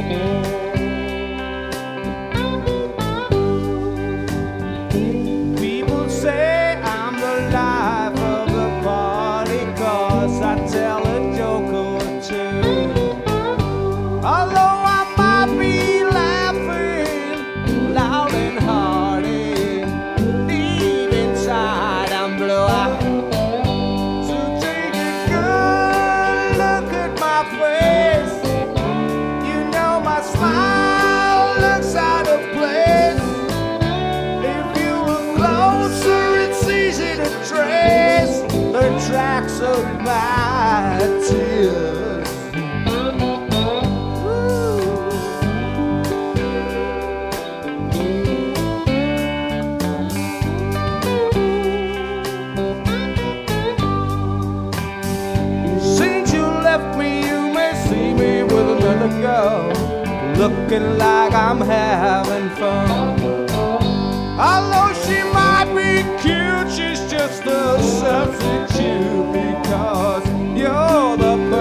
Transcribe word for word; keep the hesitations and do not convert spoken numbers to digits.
People say I'm the life of the party 'cause I tell a joke or two. Although I might be laughing loud and hearty, deep inside I'm blue-eyed. So take a good look at my face. You know my smile looks out of place. If you look closer, it's easy to trace the tracks of my tears. Since you left me, you may see me with another girl, looking like I'm having fun. Although she might be cute, she's just a substitute because you're the